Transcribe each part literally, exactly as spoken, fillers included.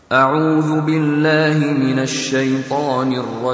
أعوذ بالله من الشيطان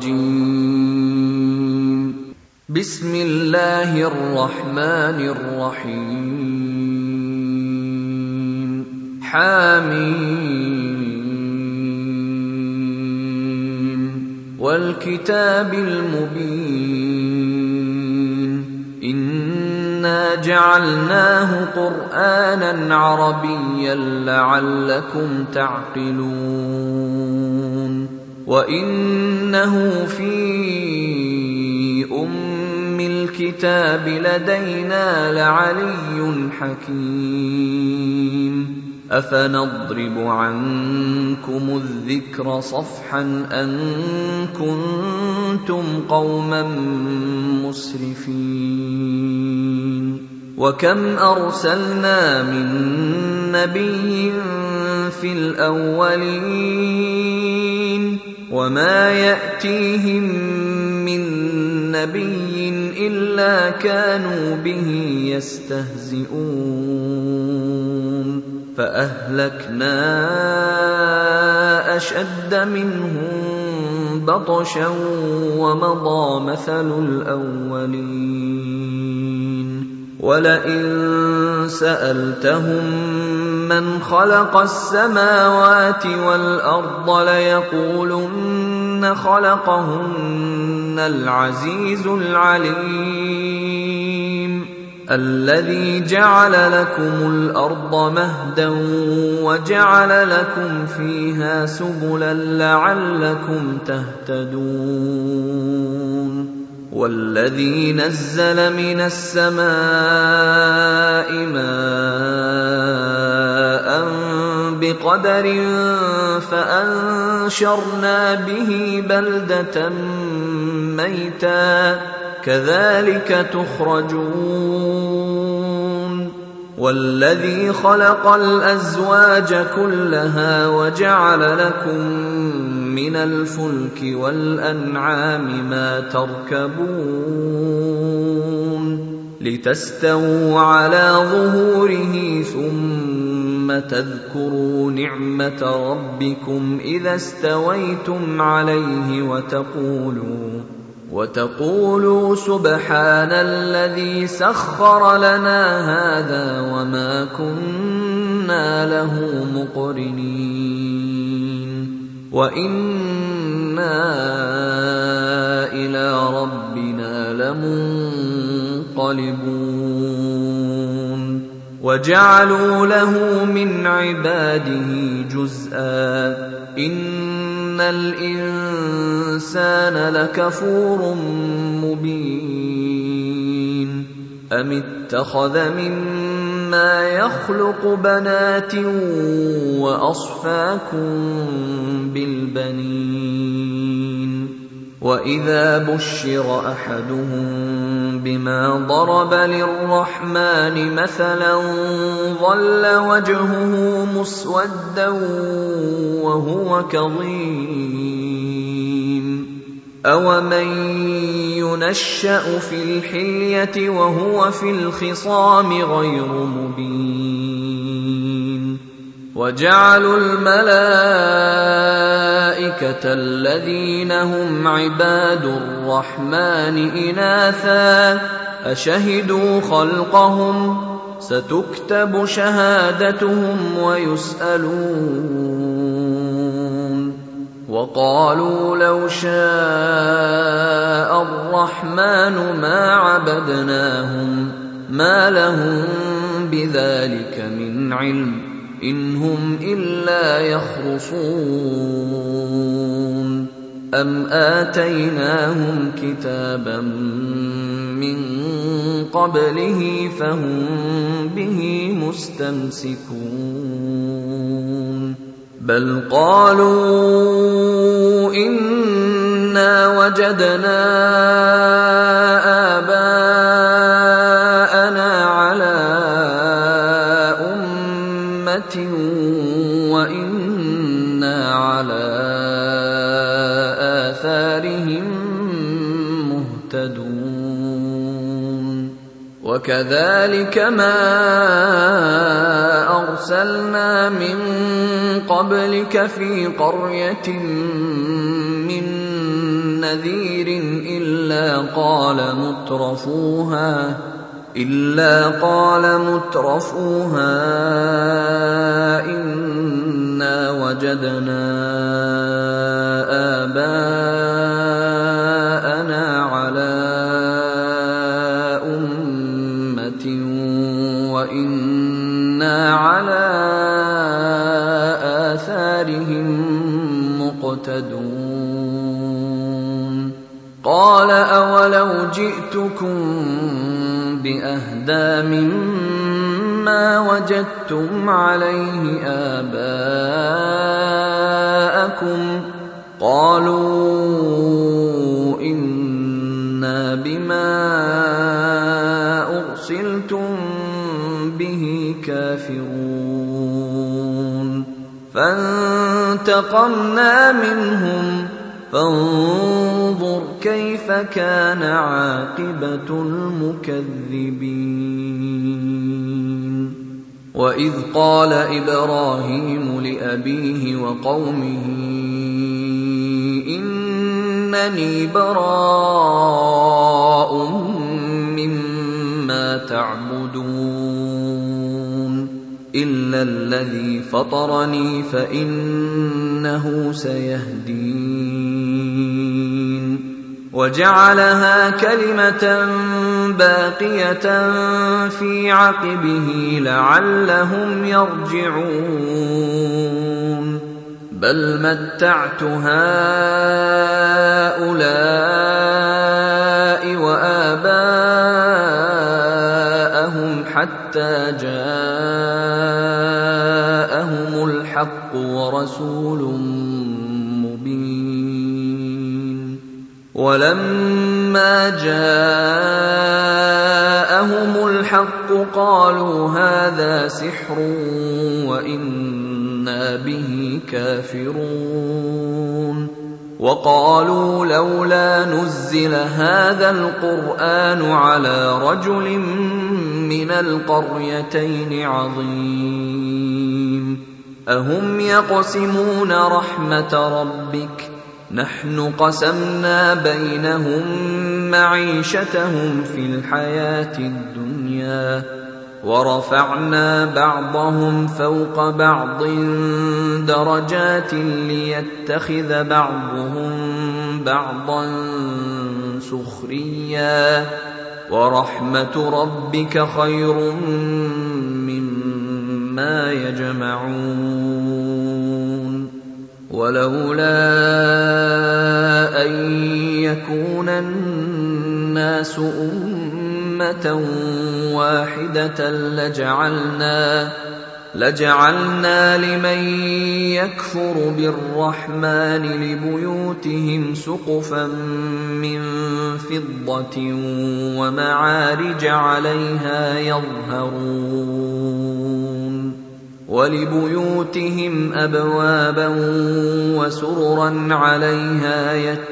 الرجيم. بسم الله الرحمن الرحيم. حاميم والكتاب المبين. إنا جعلناه قرآنا عربيا لعلكم تعقلون. وإنه في أم الكتاب لدينا لعلي حكيم. أفنضرب عنكم الذكر صفحا أن كنتم قوما مسرفين. وكم أرسلنا من نبي في الأولين وما يأتيهم من نبي إلا كانوا به يستهزئون. فأهلكنا أشد منهم بطشا ومضى مثل الأولين. ولئن سألتهم من خلق السماوات والأرض ليقولن خلقهن العزيز العليم. الذي جعل لكم الأرض مهدا وجعل لكم فيها سبلا لعلكم تهتدون. والذي نزل من السماء ماء بقدر فأنشرنا به بلدة ميتا كذلك تخرجون. والذي خلق الأزواج كلها وجعل لكم من الفلك والأنعام ما تركبون لتستووا على ظهوره ثم تذكروا نعمة ربكم إذا استويتم عليه وتقولوا وتقولوا سبحان الذي سخر لنا هذا وما كنا له مقرنين وإنا إلى ربنا لمنقلبون. وجعلوا له من عباده جزءا إن الإنسان لكفور مبين. أم اتخذ مما يخلق بنات وأصفاكم بالبنين. وإذا بشر أحدهم بما ضرب للرحمن مثلا ظل وجهه مسودا وهو كظيم. أومن ينشأ في الحلية وهو في الخصام غير مبين. وجعلوا الملائكة الذين هم عباد الرحمن إناثا أشهدوا خلقهم ستكتب شهادتهم ويسألون. وقالوا لو شاء الرحمن ما عبدناهم ما لهم بذلك من علم إن هم إلا يخرصون. أم آتيناهم كتابا من قبله فهم به مستمسكون. بل قالوا إنا وجدنا آباءنا على وإنا على آثارهم مهتدون. وكذلك ما أرسلنا من قبلك في قرية من نذير إلا قال مترفوها إلا قال مترفوها إنا وجدنا آباءنا على أمة وإنا على آثارهم مقتدون قال أولو جئتكم بأهدى مما وجدتم عليه آباءكم قالوا إنا بما أرسلتم به كافرون فانتقمنا منهم فانظر كيف كان عاقبة المكذبين وإذ قال إبراهيم لأبيه وقومه إنني براء مما تعبدون إلا الذي فطرني فإنه سيهدين وجعلها كلمة باقية في عقبه لعلهم يرجعون بل متعت هؤلاء وآباءهم حتى جاءهم الحق ورسول مبين ولما جاءهم الحق قالوا هذا سحر وإنا به كافرون وقالوا لولا نزل هذا القرآن على رجل من القريتين عظيم أهم يقسمون رحمة ربك نحن قسمنا بينهم معيشتهم في الحياة الدنيا ورفعنا بعضهم فوق بعض درجات ليتخذ بعضهم بعضا سخريا ورحمة ربك خير مما يجمعون ولولا أن يكون الناس أمة واحدة لجعلنا لجعلنا لمن يكفر بالرحمن لبيوتهم سقفا من فضة ومعارج عليها يظهرون ولبيوتهم أبوابا وسررا عليها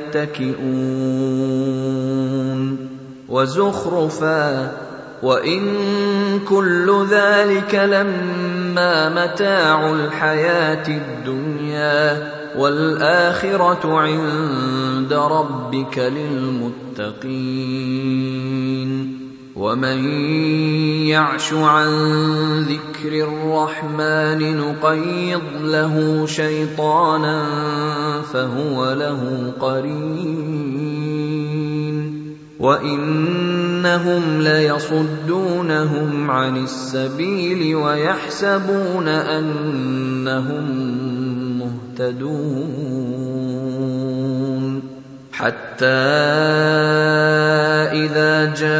يتكئون وزخرفا وإن كل ذلك لما متاع الحياة الدنيا والآخرة عند ربك للمتقين ومن يعش عن ذكر الرحمن نقيض له شيطانا فهو له قرين وإنهم ليصدونهم عن السبيل ويحسبون أنهم مهتدون حتى إذا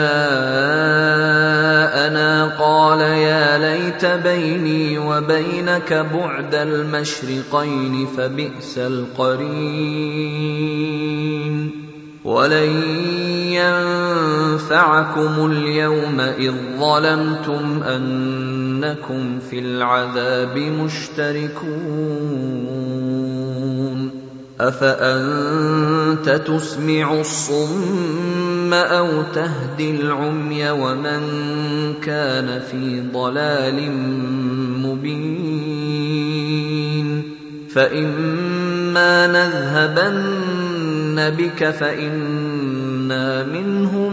جاءنا قال يا ليت بيني وبينك بعد المشرقين فبئس القرين ولن ينفعكم اليوم إذ ظلمتم أنكم في العذاب مشتركون أفأنت تسمع الصم أو تهدي العمي ومن كان في ضلال مبين فإما نذهبن بك فإنا منهم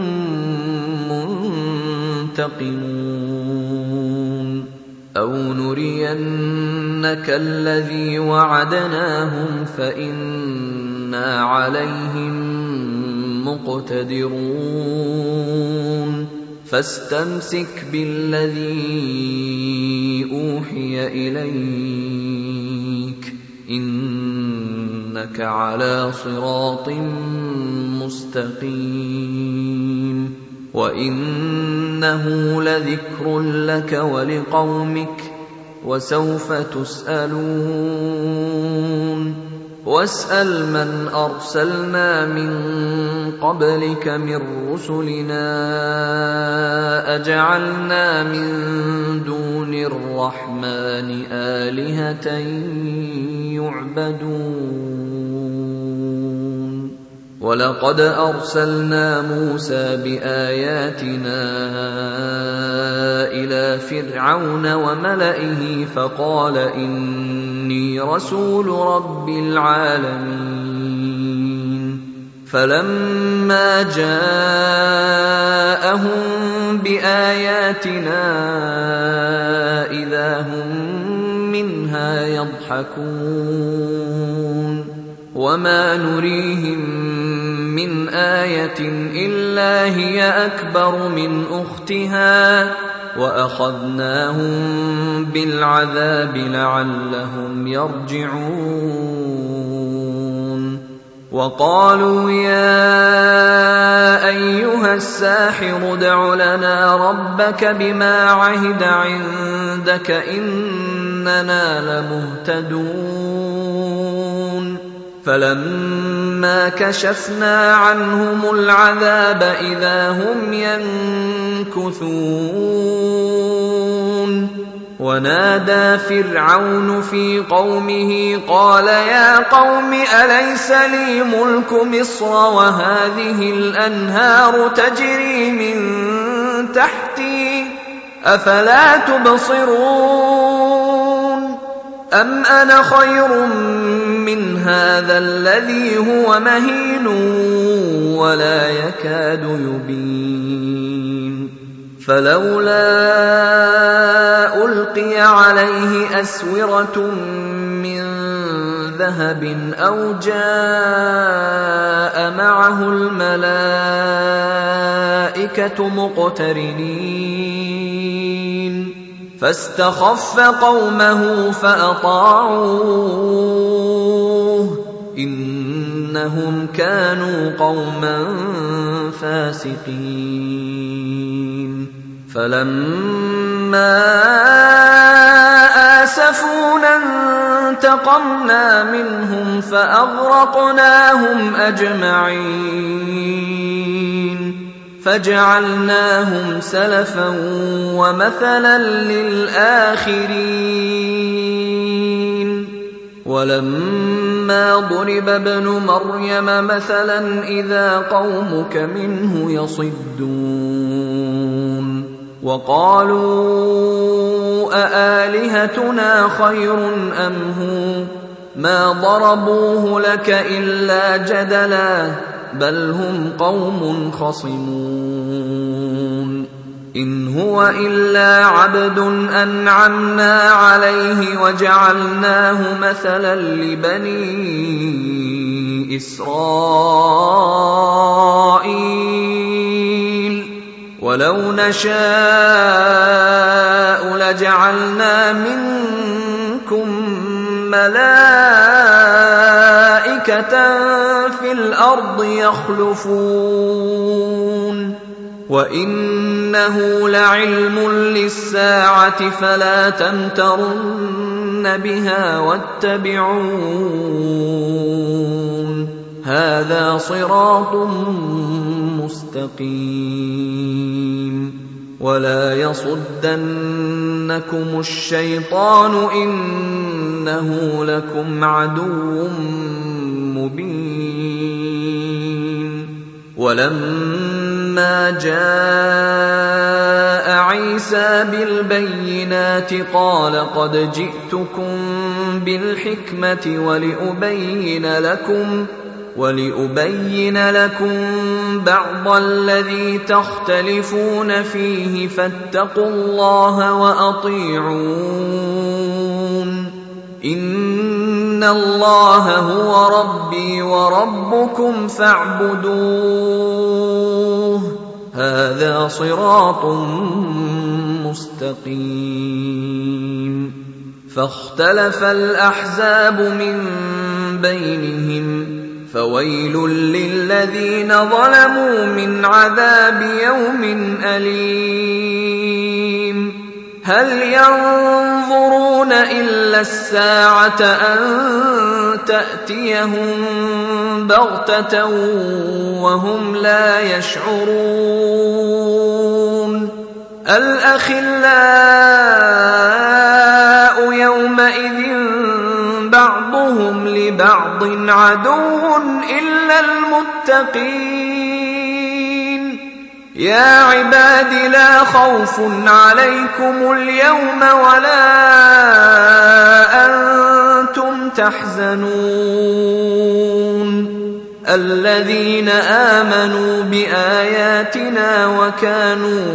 منتقمون أو نرينك الذي وعدناهم فإنا عليهم مقتدرون فاستمسك بالذي أوحي إليك إنك على صراط مستقيم وإنه لذكر لك ولقومك وسوف تسألون واسأل من أرسلنا من قبلك من رسلنا أجعلنا من دون الرحمن آلهة يعبدون ولقد أرسلنا موسى بآياتنا إلى فرعون وملئه فقال إني رسول رب العالمين فلما جاءهم بآياتنا إذا هم منها يضحكون وما نريهم من آية إلا هي أكبر من أختها وأخذناهم بالعذاب لعلهم يرجعون وقالوا يا أيها الساحر ادع لنا ربك بما عهد عندك إننا لمهتدون فلما كشفنا عنهم العذاب إذا هم ينكثون ونادى فرعون في قومه قال يا قوم أليس لي ملك مصر وهذه الأنهار تجري من تحتي أفلا تبصرون أم أنا خير من هذا الذي هو مهين ولا يكاد يبين فلولا ألقي عليه أسورة من ذهب أو جاء معه الملائكة مقترنين فاستخف قومه فأطاعوه إنهم كانوا قوما فاسقين فلما آسفونا انتقمنا منهم فأغرقناهم أجمعين فجعلناهم سلفا ومثلا للآخرين ولما ضرب ابن مريم مثلا إذا قومك منه يصدون وقالوا أآلهتنا خير أم هو ما ضربوه لك إلا جدلا بل هم قوم خصمون إن هو إلا عبد أنعمنا عليه وجعلناه مثلا لبني إسرائيل ولو نشاء لجعلنا منكم ملائكة في الأرض يخلفون وإنه لعلم للساعة فلا تمترن بها واتبعون هذا صراط مستقيم ولا يصدنكم الشيطان إنه لكم عدو مبين. ولما جاء عيسى بالبينات قال قد جئتكم بالحكمة ولأبين لكم ولأبين لكم بعض الذي تختلفون فيه فاتقوا الله وأطيعون إن الله هو ربي وربكم فاعبدوه هذا صراط مستقيم. فاختلف الأحزاب من بينهم فويل للذين ظلموا من عذاب يوم أليم. هل ينظرون إلا الساعة أن تأتيهم بغتة وهم لا يشعرون. الأخلاء يومئذ بعضهم لبعض عدو إلا المتقين. يا عباد لا خوف عليكم اليوم ولا أنتم تحزنون الذين آمنوا بآياتنا وكانوا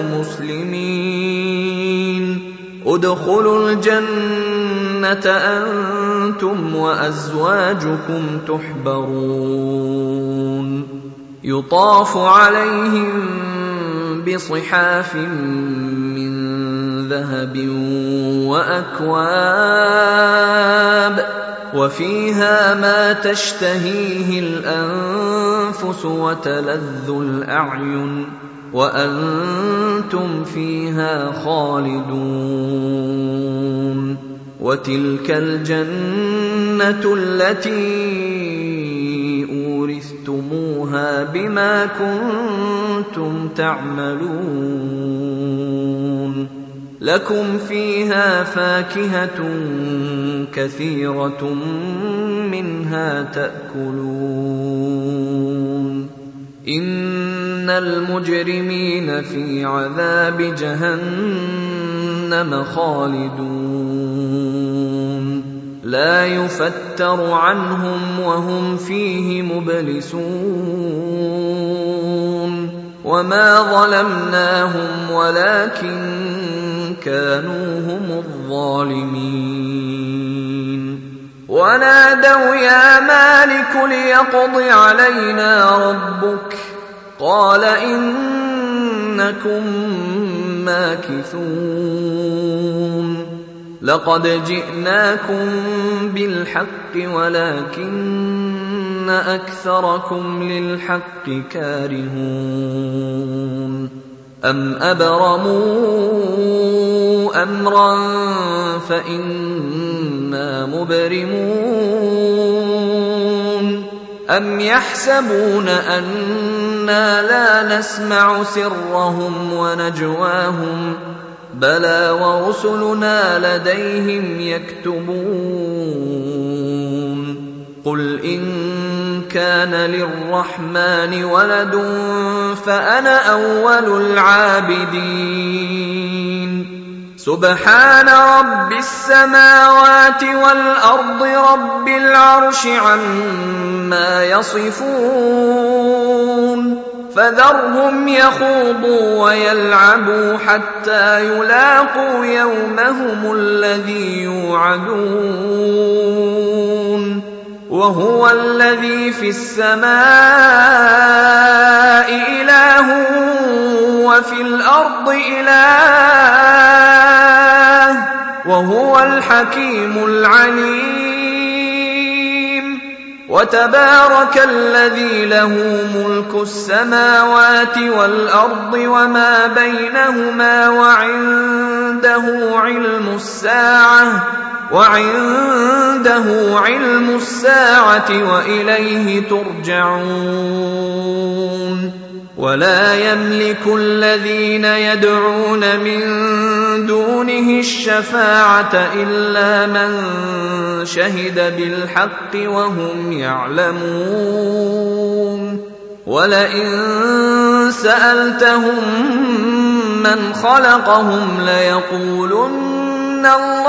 مسلمين ادخلوا الجنة أنتم وأزواجكم تحبرون يطاف عليهم بصحاف من ذهب وأكواب وفيها ما تشتهيه الأنفس وتلذ الأعين وأنتم فيها خالدون. وتلك الجنة التي أورثتموها بما كنتم تعملون لكم فيها فاكهة كثيرة منها تأكلون. إن المجرمين في عذاب جهنم خالدون لا يفتر عنهم وهم فيه مبلسون. وما ظلمناهم ولكن كانوا هم الظالمين. ونادوا يا مالك ليقض علينا ربك قال إنكم ماكثون. لقد جئناكم بالحق ولكن أكثركم للحق كارهون. أم أبرموا أمرا فإنا مبرمون أم يحسبون أنا لا نسمع سرهم ونجواهم بلى ورسلنا لديهم يكتبون. قل إن كان للرحمن ولد فأنا أول العابدين. سبحان رب السماوات والأرض رب العرش عما يصفون. فذرهم يخوضوا ويلعبوا حتى يلاقوا يومهم الذي يوعدون. وهو الذي في السماء إله وفي الأرض إله وهو الحكيم العليم. وتبارك الذي له ملك السماوات والأرض وما بينهما وعنده علم الساعة وعنده علم الساعة وإليه ترجعون. ولا يملك الذين يدعون من دونه الشفاعة إلا من شهد بالحق وهم يعلمون ولئن سألتهم من خلقهم ليقولن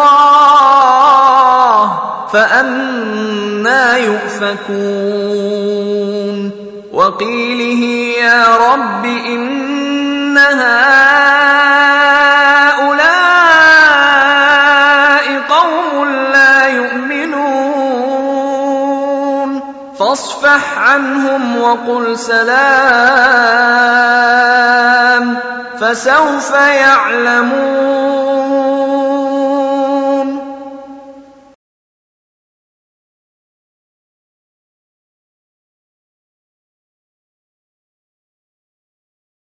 الله فأنى يؤفكون وقيله يا رب إن هؤلاء قوم لا يؤمنون فاصفح عنهم وقل سلام فسوف يعلمون